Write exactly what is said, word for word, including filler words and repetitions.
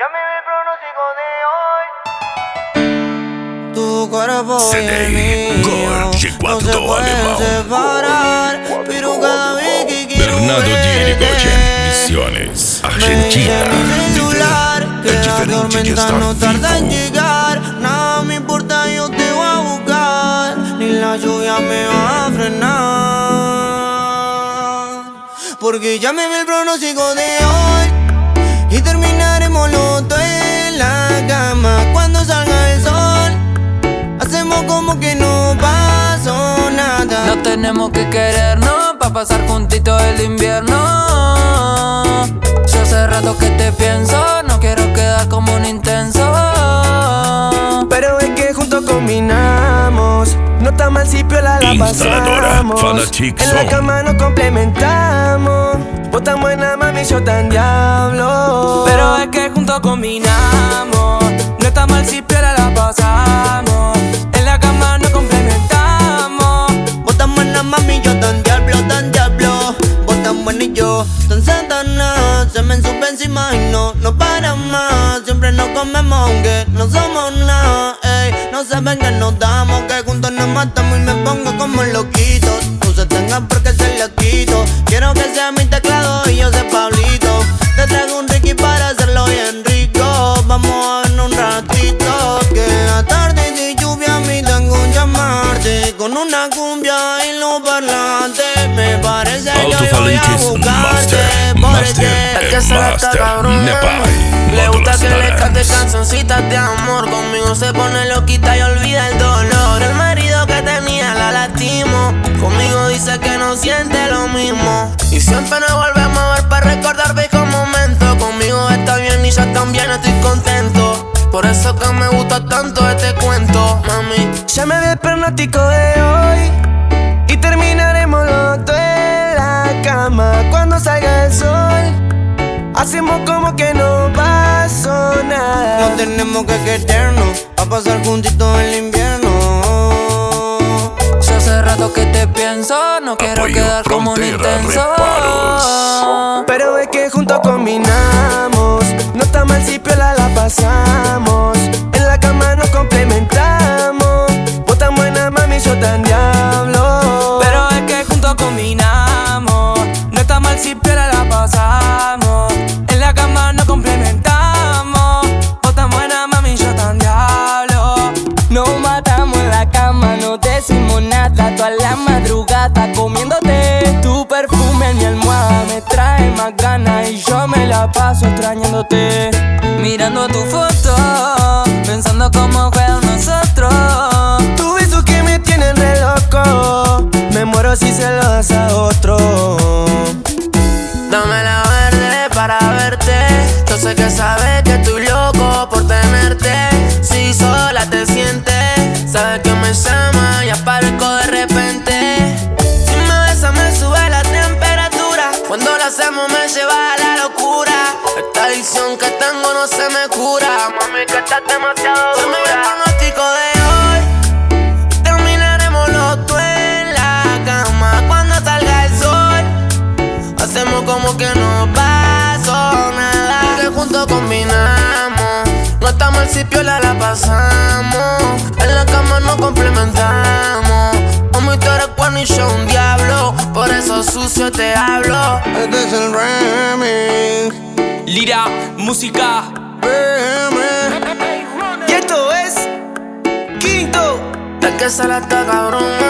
me vi el pronóstico de hoy. Tu cuerpo C y D el mío no se pueden separar, pero cada vez que quiero Bernardo Di Rigoyen, Misiones, Argentina. mi celular, que El la diferente de tormenta estar no tarda en vivo. llegar. Nada me importa, yo te voy a buscar, ni la lluvia me va a frenar. Porque ya me vi el pronóstico de hoy y terminaremos los dos en la cama cuando salga el sol. Hacemos como que no pasó nada. No tenemos que querernos pa' pasar juntitos el invierno. Yo hace rato que te pienso, no quiero quedar como un intenso. Pero es que juntos combinamos, no está mal si piola la Instaladora pasamos. Fanatic En la Song. cama nos complementamos. Vos tan buena, mami, yo tan diablo. Pero es que juntos combinamos, no está mal si piola la pasamos. En la cama nos complementamos. Vos tan buena, mami, yo tan diablo, tan diablo. Vos tan buena y yo tan satana. Se me sube encima y no, no para más. Siempre nos comemos aunque no somos nada. Ey, no saben que nos damos, que juntos nos matamos y me pongo como loquito. No se tengan porque se le quito. Quiero que sea mi teclado y yo sea Pablito. Te traigo un Ricky para hacerlo bien rico. Vamos a ver un ratito. Que la tarde de lluvia a mí tengo un llamarte. Con una cumbia en los parlantes. Me parece que hoy voy a Autofalitis buscarte. Master, Por Master, este. Es que se la está Master, cabrón. Nepal, Le gusta Módulos que le cante Dance. cancioncitas de amor. Conmigo se pone loquita y olvida el dolor. El marido que tenía la lastimó. Conmigo dice que no siente lo mismo. Y siempre nos volvemos a ver para recordar viejos momentos. Conmigo está bien y yo también estoy contento. Por eso que me gusta tanto este cuento, mami. Ya me vi el pronóstico de hoy y terminaremos los dos en la cama cuando salga el sol. Hacemos como que no pasó No nada. tenemos que querernos a pasar juntitos el invierno. Yo hace rato que te pienso, no quiero Apoyo quedar como un Frontera intenso. Reparos. Pero es que juntos combinamos, no está mal si piola la pasamos. En la cama nos complementamos. Vos tan buena, mami, yo tan diablo. Pero es que juntos combinamos, no está mal si piola la pasamos. En la cama nos complementamos. Vos tan buena, mami, yo tan diablo. Nos matamos en la cama, no decimos nada. Toda la madrugada comiéndote. Tu perfume en mi almohada me trae más ganas y yo me la paso extrañándote. Mirando tu foto, pensando cómo fueron nosotros. Tu beso que me tienen re loco, me muero si se lo das a otro. Dame la verde para verte. Yo sé que sabes que estoy loco por tenerte. Si sola te sientes, sabes que me llama y aparezco de repente. Si me besas me sube la temperatura. Cuando lo hacemos me lleva a la locura. Esta adicción que tengo no se me cura. Mami, que estás demasiado dura. Se me ve el pronóstico de hoy. Terminaremos los dos en la cama cuando salga el sol. Hacemos como que no pasó nada. Que juntos combinamos, no está mal si piola la pasamos. En la cama nos complementamos. Mami, tú eres cuerno y yo un diablo. Por eso sucio te hablo. Este es el remix. Lira, música. Remix. Y esto es Quinto. Es que se la está cabrón.